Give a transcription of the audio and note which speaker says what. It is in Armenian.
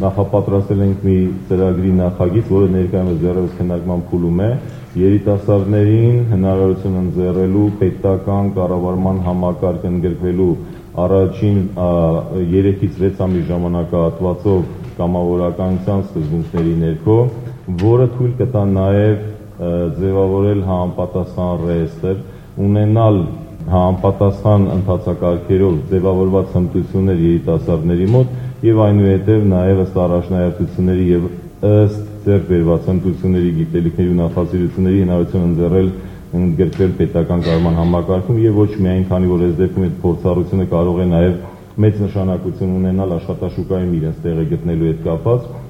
Speaker 1: նախապատրաստել ենք մի ծրագրի նախագիծ, որը ներկայումս դեռևս քննարկման փուլում է, երիտասարդներին հնարավորություն ընձեռելու պետական կառավարման համակարգ ընդգրկվելու առաջին 3-ից 6 ամիս ժամանակահատվածով կամավորականության սկզբունքների ներքո, որը թույլ կտա նաև ձևավորել համապատասխան ռեեստր, ունենալ համապատասխան ընթացակարգերով ձևավորված հմտություններ երիտասարդների մոտ եւ այնուհետեւ նաեւ ըստ առաջնահերթությունների եւ ըստ ձեռք բերված հմտությունների, գիտելիքների ու նախասիրությունների հնարավորություն ընձեռել ընդգրկվել պետական կառավարման համակարգում եւ ոչ միայն քանի որ այս դեպքում այդ փորձառությունը կարող է նաեւ մեծ նշանակություն ունենալ աշխատաշուկայում իրենց տեղը գտնելու հետ կապված